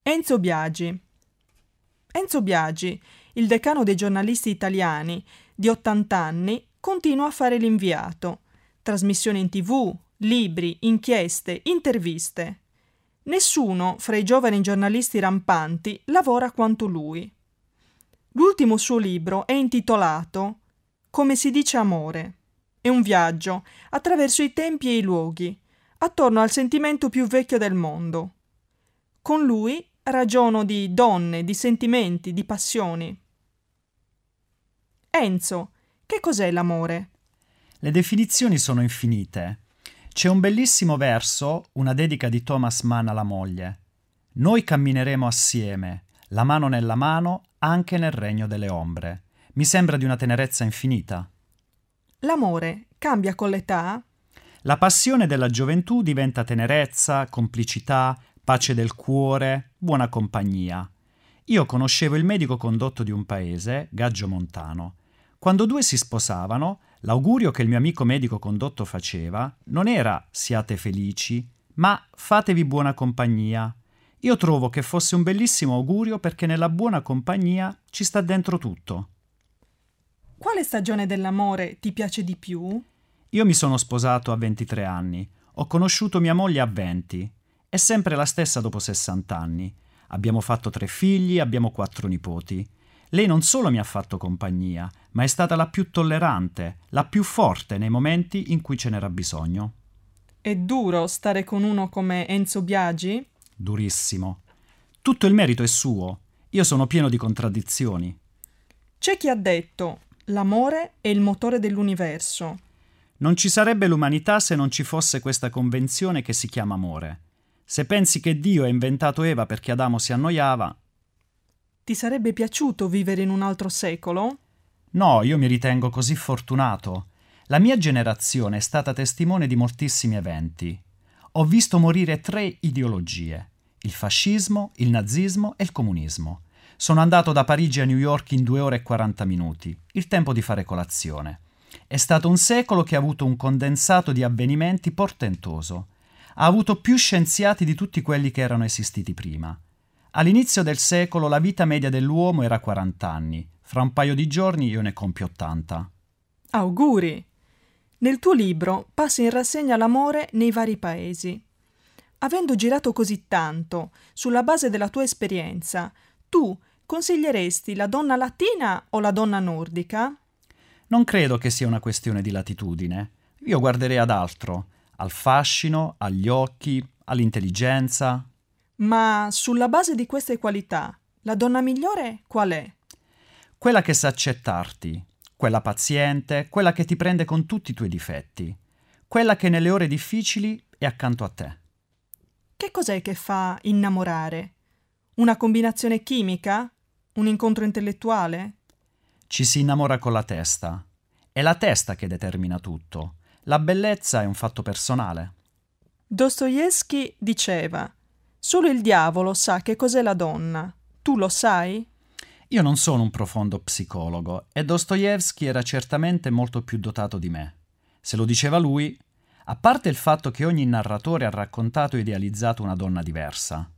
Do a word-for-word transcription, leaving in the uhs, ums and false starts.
Enzo Biagi. Enzo Biagi, il decano dei giornalisti italiani, di ottanta anni, continua a fare l'inviato. Trasmissioni in tivù, libri, inchieste, interviste. Nessuno fra i giovani giornalisti rampanti lavora quanto lui. L'ultimo suo libro è intitolato Come si dice amore. È un viaggio attraverso i tempi e i luoghi, attorno al sentimento più vecchio del mondo. Con lui ragiono di donne, di sentimenti, di passioni. Enzo, che cos'è l'amore? Le definizioni sono infinite. C'è un bellissimo verso, una dedica di Thomas Mann alla moglie. Noi cammineremo assieme, la mano nella mano, anche nel regno delle ombre. Mi sembra di una tenerezza infinita. L'amore cambia con l'età? La passione della gioventù diventa tenerezza, complicità, pace del cuore, buona compagnia. Io conoscevo il medico condotto di un paese, Gaggio Montano. Quando due si sposavano, l'augurio che il mio amico medico condotto faceva non era siate felici, ma fatevi buona compagnia. Io trovo che fosse un bellissimo augurio perché nella buona compagnia ci sta dentro tutto. Quale stagione dell'amore ti piace di più? Io mi sono sposato a ventitré anni, ho conosciuto mia moglie a venti. È sempre la stessa dopo sessanta anni. Abbiamo fatto tre figli, abbiamo quattro nipoti. Lei non solo mi ha fatto compagnia, ma è stata la più tollerante, la più forte nei momenti in cui ce n'era bisogno. È duro stare con uno come Enzo Biagi? Durissimo. Tutto il merito è suo. Io sono pieno di contraddizioni. C'è chi ha detto: l'amore è il motore dell'universo. Non ci sarebbe l'umanità se non ci fosse questa convenzione che si chiama amore. Se pensi che Dio ha inventato Eva perché Adamo si annoiava... Ti sarebbe piaciuto vivere in un altro secolo? No, io mi ritengo così fortunato. La mia generazione è stata testimone di moltissimi eventi. Ho visto morire tre ideologie: il fascismo, il nazismo e il comunismo. Sono andato da Parigi a New York in due ore e quaranta minuti, il tempo di fare colazione. È stato un secolo che ha avuto un condensato di avvenimenti portentoso. Ha avuto più scienziati di tutti quelli che erano esistiti prima. All'inizio del secolo la vita media dell'uomo era quaranta anni. Fra un paio di giorni io ne compio ottanta. Auguri! Nel tuo libro passi in rassegna l'amore nei vari paesi. Avendo girato così tanto, sulla base della tua esperienza, tu consiglieresti la donna latina o la donna nordica? Non credo che sia una questione di latitudine. Io guarderei ad altro. Al fascino, agli occhi, all'intelligenza. Ma sulla base di queste qualità, la donna migliore qual è? Quella che sa accettarti, quella paziente, quella che ti prende con tutti i tuoi difetti, quella che nelle ore difficili è accanto a te. Che cos'è che fa innamorare? Una combinazione chimica? Un incontro intellettuale? Ci si innamora con la testa. È la testa che determina tutto. La bellezza è un fatto personale. Dostoevskij diceva: solo il diavolo sa che cos'è la donna. Tu lo sai? Io non sono un profondo psicologo e Dostoevskij era certamente molto più dotato di me. Se lo diceva lui, a parte il fatto che ogni narratore ha raccontato e idealizzato una donna diversa.